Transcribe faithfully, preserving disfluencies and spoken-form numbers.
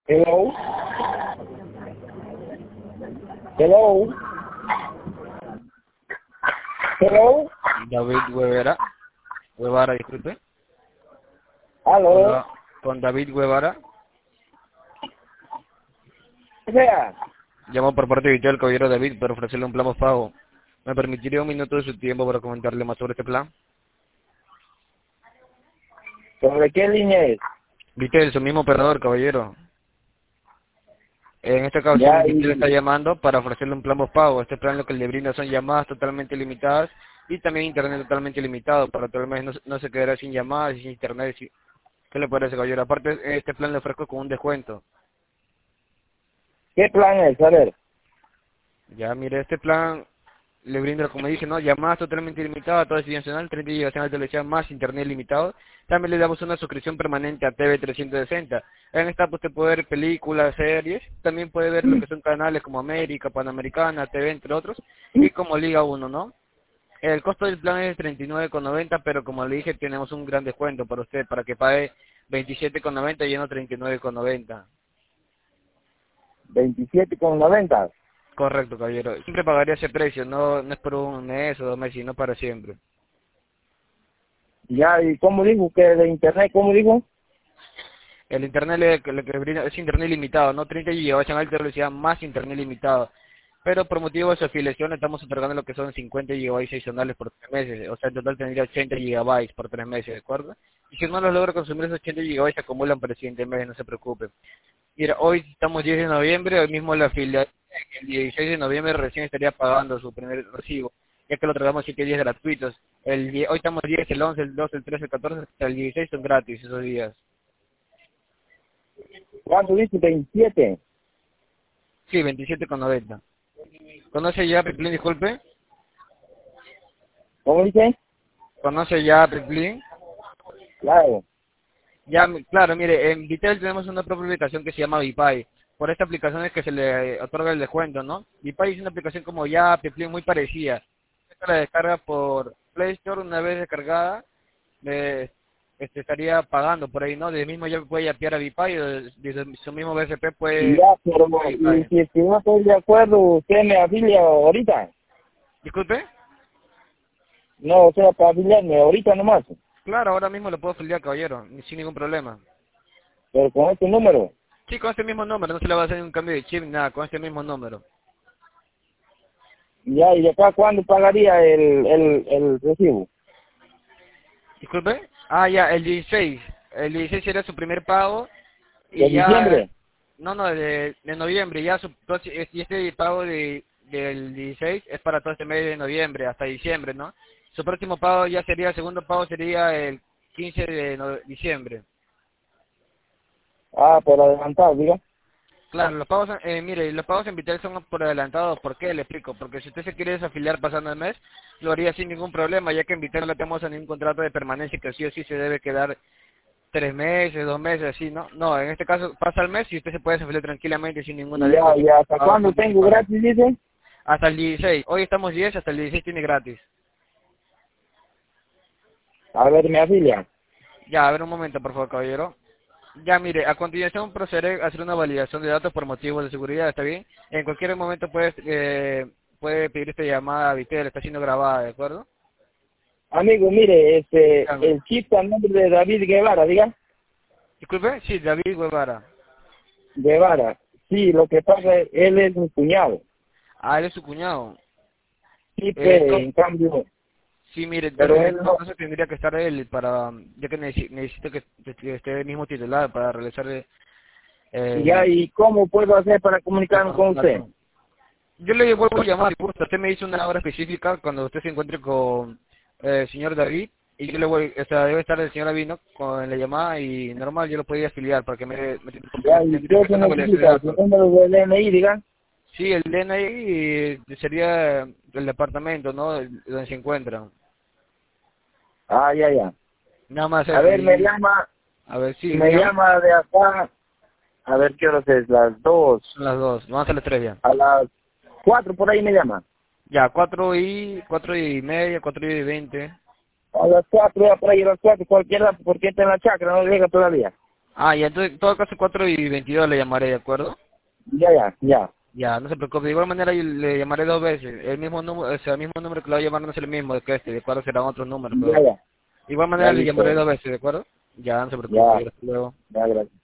Hello. Hello. Hello. David Guevara. Guevara, disculpe. Aló. Hola, con David Guevara. O sea, Llamo por parte de Vitel, caballero David, para ofrecerle un plan postpago. ¿Me permitiría un minuto de su tiempo para comentarle más sobre este plan? ¿sobre qué línea es? Vitel, su mismo operador, caballero. En esta ocasión, Ya, Vitel y está llamando para ofrecerle un plan postpago. Este plan lo que le brinda son llamadas totalmente limitadas y también internet totalmente limitado. Para todo el mes no, no se quedará sin llamadas y sin internet. Sí. ¿Qué le parece, caballero? Aparte, este plan le ofrezco con un descuento. ¿qué plan es? A ver. Ya, mire, este plan le brinda, como dice, ¿no? Llamadas totalmente ilimitadas, todo es nacional, treinta gigas de televisión más internet limitado. También le damos una suscripción permanente a T V trescientos sesenta. En esta pues, usted puede ver películas, series, también puede ver lo que son canales como América, Panamericana, T V, entre otros, y como Liga uno, ¿no? El costo del plan es treinta y nueve con noventa, pero como le dije, tenemos un gran descuento para usted, para que pague veintisiete con noventa y no treinta y nueve con noventa. veintisiete con noventa. Correcto, caballero. Siempre pagaría ese precio, no, no es por un mes o dos meses, sino para siempre. Ya, ¿y cómo dijo que de internet? ¿Cómo dijo? El internet le, le que brinda es internet limitado, no treinta gigabytes en alta velocidad más internet limitado. Pero por motivo de su afiliación estamos otorgando lo que son cincuenta gigabytes adicionales por tres meses. O sea, en total tendría ochenta gigabytes por tres meses, ¿de acuerdo? Y si no los logra consumir, esos ochenta gigabytes se acumulan para el siguiente mes, no se preocupe. Mira, hoy estamos diez de noviembre, hoy mismo la afiliación, el dieciséis de noviembre recién estaría pagando su primer recibo, ya que lo otorgamos siete días gratuitos. El die- hoy estamos diez, el once, el doce, el trece, el catorce, hasta el dieciséis son gratis esos días. ¿Cuánto dice? veintisiete. Sí, veintisiete con noventa. ¿Conoce ya Piplín, disculpe? ¿Cómo dice? ¿Conoce ya Piplín? Claro. Ya, mi- claro, mire, en Vitel tenemos una propia aplicación que se llama Vipay. Por esta aplicación es que se le otorga el descuento, ¿no? Vipay es una aplicación como ya Piplín muy parecida. Esta la descarga por Play Store, una vez descargada, le, este, estaría pagando por ahí, ¿no? De mismo ya puede yapear a Vipay, o desde su mismo B S P Y puede ya, pero a y Vipay. si, si no estoy de acuerdo, ¿usted me afilia ahorita? Disculpe. No, o sea, para afiliarme ahorita nomás. Claro, ahora mismo lo puedo afiliar, caballero, ni- sin ningún problema. Pero con este número. Sí, con este mismo número, no se le va a hacer un cambio de chip, nada, con este mismo número. Ya, ¿y de acá cuándo pagaría el, el, el recibo? Disculpe. Ah, ya, el dieciséis. El dieciséis sería su primer pago ¿De y ya, diciembre? no, no, de, de noviembre, ya su, y este pago de, del dieciséis es para todo este mes de noviembre hasta diciembre, ¿no? Su próximo pago ya sería, el segundo pago sería el quince de no- diciembre. Ah, por adelantado, diga. Claro, los pagos, eh, mire, los pagos en Vitel son por adelantado. ¿Por qué? Le explico. Porque si usted se quiere desafiliar pasando el mes, lo haría sin ningún problema, ya que en Vitel no le tenemos a ningún contrato de permanencia que sí o sí se debe quedar tres meses, dos meses, así, ¿no? No, en este caso pasa el mes y usted se puede desafiliar tranquilamente sin ninguna Y deuda, ya, sin ya, ¿hasta pago cuándo tengo anticipado. gratis, dice? Hasta el dieciséis. Hoy estamos diez, hasta el dieciséis tiene gratis. A ver, me afilia. Ya, a ver un momento, por favor, caballero. Ya, mire, a continuación procederé a hacer una validación de datos por motivos de seguridad, ¿está bien? En cualquier momento puede, eh, puede pedir esta llamada a Vitel, está siendo grabada, ¿de acuerdo? Amigo, mire, este, Dígame. el chip a nombre de David Guevara, diga. Disculpe, sí, David Guevara. Guevara. Sí, lo que pasa es, él es mi cuñado. Ah, él es su cuñado. Sí, Eh, pero no, en cambio, sí, mire, pero entonces en él este no. caso tendría que estar él para, ya que necesi- necesito que, que esté el mismo titular para realizar el, Y ya, el- ¿y cómo puedo hacer para la comunicarme con usted? contratación. Yo le vuelvo a llamar, si gusta. Usted me dice una hora específica cuando usted se encuentre con eh, el señor David y yo le voy, o sea, debe estar el señor David, ¿no? Con la llamada y normal yo lo podría afiliar para que me, me, porque Ya, me ¿y tendría que qué hacer se una validación de necesita? Su datos. número de D N I, diga. Sí, el D N I sería el departamento, ¿no? Donde se encuentran. Ah, ya, ya. Nada más A eso. ver, me Y, llama, a ver, sí, me dígame. llama de acá, a ver qué horas es, las dos, Son las dos. Vamos a las tres ya. a las cuatro por ahí me llama. Ya, cuatro y, cuatro y media, cuatro y veinte. A las cuatro, ya por ahí a las cuatro, cualquiera, porque está en la chacra, no llega todavía. Ah, y entonces en todo caso cuatro y veintidós le llamaré, ¿de acuerdo? Ya, ya, ya. Ya, no se preocupe, de igual manera yo le llamaré dos veces, el mismo número, o sea, el mismo número que le voy a llamar no es el mismo que este, de acuerdo, serán otros números, pero Ya, de ya. igual Ya manera le llamaré listo. dos veces, ¿de acuerdo? Ya, no se preocupe, Ya, hasta luego. ya, gracias.